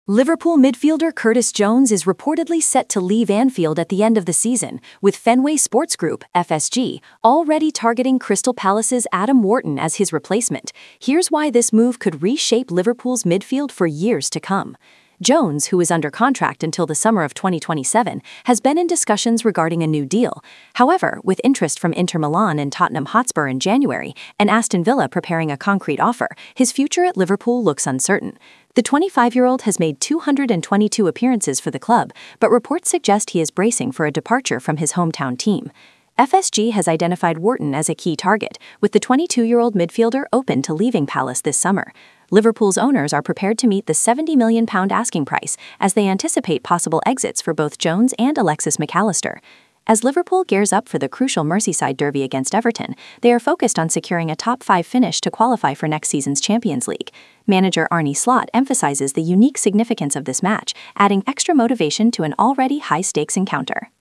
Liverpool midfielder Curtis Jones is reportedly set to leave Anfield at the end of the season, with Fenway Sports Group, FSG, already targeting Crystal Palace's Adam Wharton as his replacement. Here's why this move could reshape Liverpool's midfield for years to come. Jones, who is under contract until the summer of 2027, has been in discussions regarding a new deal. However, with interest from Inter Milan and Tottenham Hotspur in January, and Aston Villa preparing a concrete offer, his future at Liverpool looks uncertain. The 25-year-old has made 222 appearances for the club, but reports suggest he is bracing for a departure from his hometown team. FSG has identified Wharton as a key target, with the 22-year-old midfielder open to leaving Palace this summer. Liverpool's owners are prepared to meet the £70 million asking price, as they anticipate possible exits for both Jones and Alexis Mac Allister. As Liverpool gears up for the crucial Merseyside derby against Everton, they are focused on securing a top-5 finish to qualify for next season's Champions League. Manager Arne Slot emphasizes the unique significance of this match, adding extra motivation to an already high-stakes encounter.